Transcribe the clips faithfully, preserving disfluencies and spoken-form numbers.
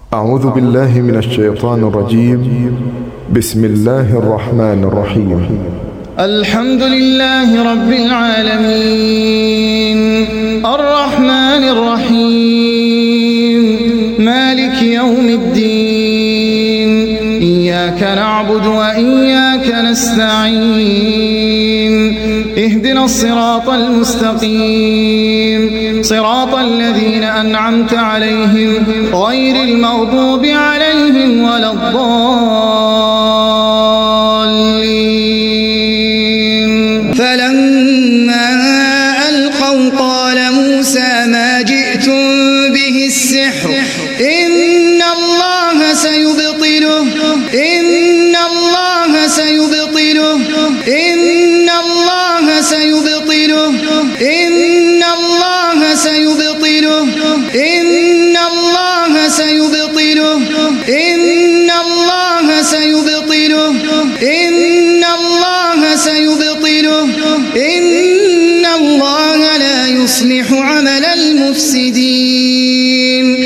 أعوذ بالله من الشيطان الرجيم. بسم الله الرحمن الرحيم. الحمد لله رب العالمين الرحمن الرحيم مالك يوم الدين إياك نعبد وإياك نستعين اهدنا الصراط المستقيم صراط الذين أنعمت عليهم غير المغضوب عليهم ولا الضالين. فلما ألقوا قال موسى ما جئتم به السحر إن الله سيبطله إن الله سيبطله إن الله سيبطله إن الله سيبطله إن الله سيبطله إن الله سيبطله إن الله سيبطله إن الله لا يصلح عمل المفسدين.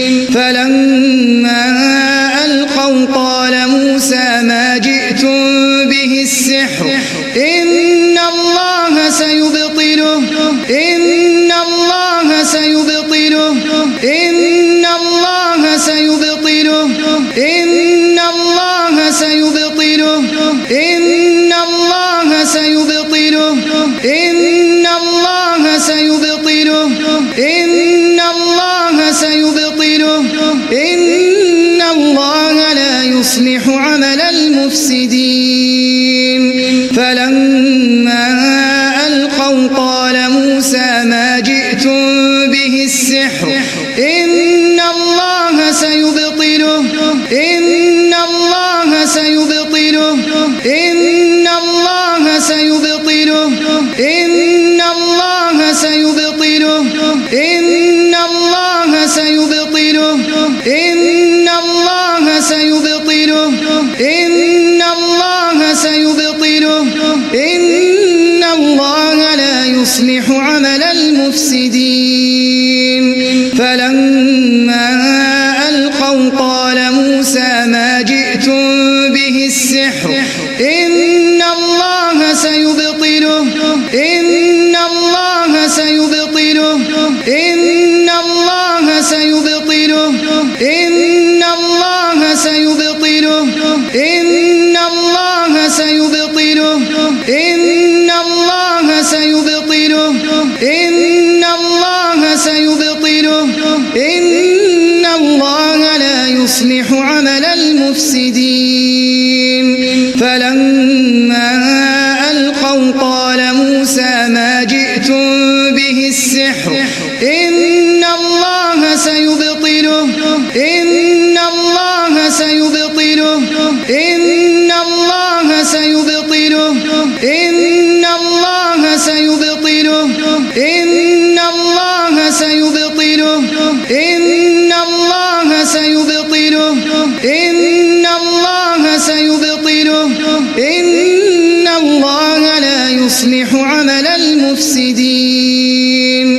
فلما ألقوا قال موسى ما جئتم به السحر إن الله سيبطله إن الله سيبطله إن الله سيبطله إن الله سيبطله إن الله سيبطله إن الله سيبطله إن الله سيبطله إن الله لا يصلح عمل المفسدين. فلما ألقوا قال موسى ما جئتم به السحر إن الله سيبطله إن الله سيبطله إن الله سيبطله إن الله سيبطله إن الله سيبطله إن الله سيبطله إن الله سيبطله إن الله لا يصلح عمل المفسدين. فلما ألقوا قال موسى ما جئتم به السحر إن الله سيبطله إن الله سيبطله إن الله سيبطله إن الله سيبطله إن الله سيبطله إن الله سيبطله إن الله سيبطله إن الله لا يصلح عمل المفسدين. فلما ألقوا قال موسى ما جئتم به السحر إن الله سيبطله إن الله سيبطله إن الله سيبطله إن الله سيبطله إن الله سيبطله إن الله سيبطله إن الله سيبطله إن الله لا يصلح عمل المفسدين.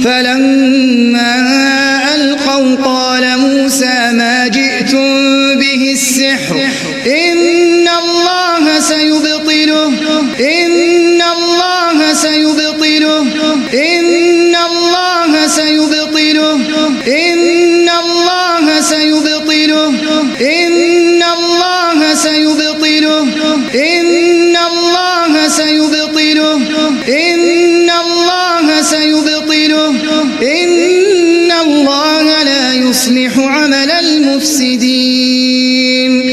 فلما ألقوا قال موسى ما جئتم به السحر إن الله سيبطله إن الله سيبطله إن الله سيبطله إن الله سيبطله إن الله سيبطله إن الله سيبطله إن الله سيبطله إن الله لا يصلح عمل المفسدين.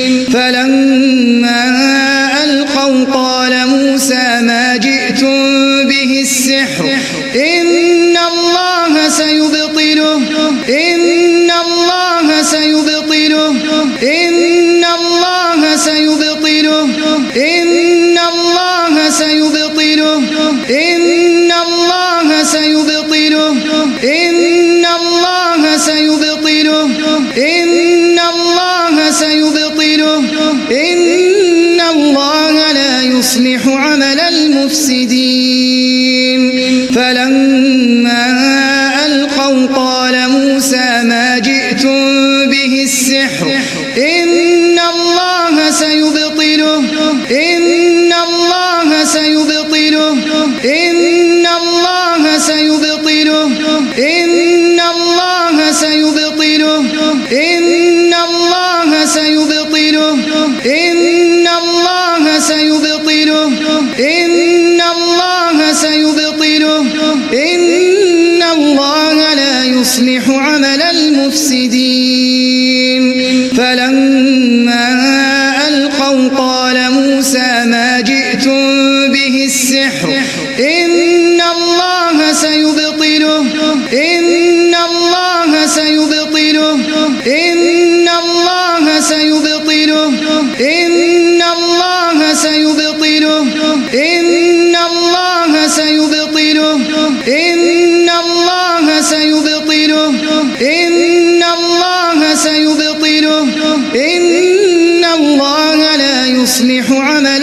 فلما ألقوا قال موسى ما جئتم به السحر إن الله سيبطله إن الله سيبطله إن الله سيبطله إن الله سيبطله إن الله سيبطله إن الله سيبطله إن الله سيبطله إن الله لا يصلح عمل المفسدين. فلما ألقوا قال موسى ما جئتم به السحر إن الله سيبطله إن الله سيبطله إن الله سيبطله إن الله سيبطله إن الله سيبطله إن الله سيبطله إن الله سيبطله إن الله لا يصلح عمل المفسدين فلما ألقوا قال موسى ما جئتم به السحر إن الله سيبطله إن الله سيبطله إن الله سيبطله إن الله سيبطله إن الله سيبطله إن الله سيبطله إن الله سيبطله إن الله لا يصلح عمل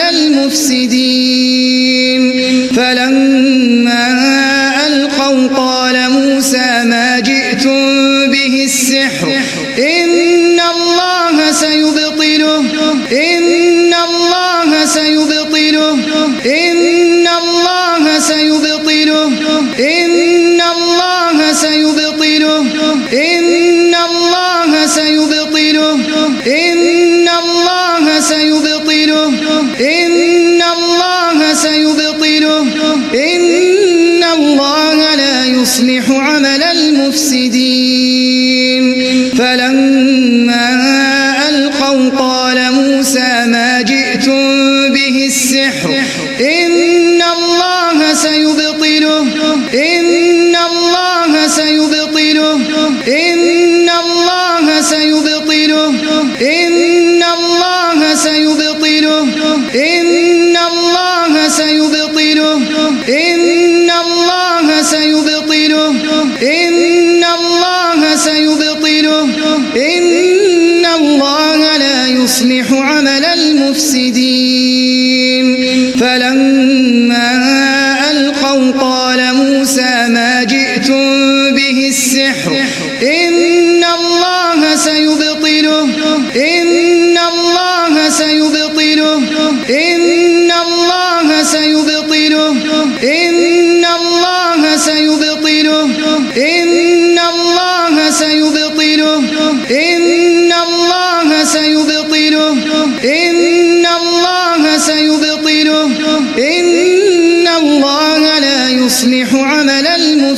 المفسدين فلما ألقوا قال موسى ما جئتم به السحر إن الله سيبطله إن الله سيبطله إن الله سيبطله إن الله سيبطله إن الله سيبطله إن الله سيبطله إن الله سيبطله إن الله لا يصلح عمل المفسدين فلما ألقوا قال موسى ما جئتم به السحر إن الله سيبطله إن الله سيبطله إن الله سيبطله إن الله سيبطله إن الله سيبطله إن الله سيبطله إن الله سيبطله إن الله لا يصلح عمل المفسدين فلما ألقوا قال موسى ما جئتم به السحر إن الله سيبطله إن الله سيبطله إن الله سيبطله إن الله سيبطله إن الله سيبطله إن الله سيبطله إن الله سيبطله إن الله لا يصلح عمل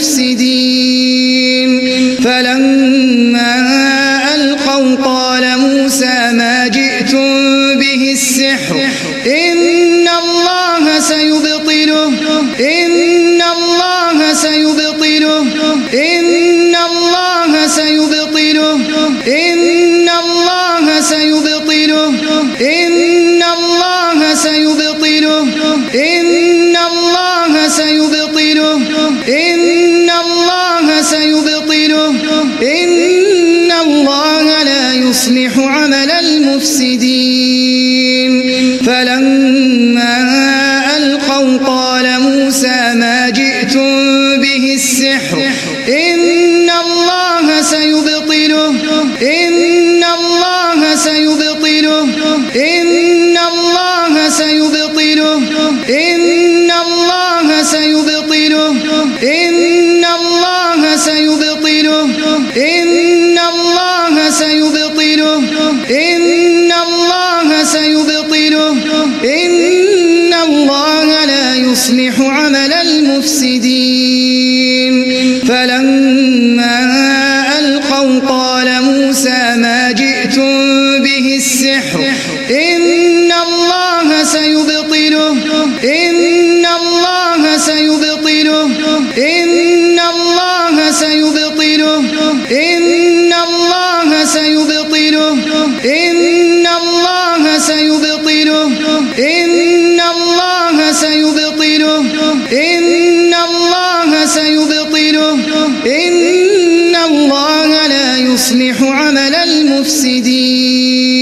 المفسدين فلما ألقوا قال موسى ما جئتم به السحر إن الله سيبطله إن الله سيبطله إن الله سيبطله إن الله سيبطله إن الله سيبطله إن الله سيبطله إن الله سيبطله إن الله لا يصلح عمل المفسدين فلما ألقوا قال موسى ما جئتم به السحر إن الله سيبطله إن الله سيبطله إن الله سيبطله إن الله سيبطله إن الله سيبطله إن الله سيبطله إن الله سيبطله إن الله لا يصلح عمل المفسدين فلما ألقوا قال موسى ما جئتم به السحر إن الله سيبطله إن الله سيبطله إن الله سيبطله إن الله سيبطله إن الله سيبطله إن الله سيبطله إن الله سيبطله إن الله لا يصلح عمل المفسدين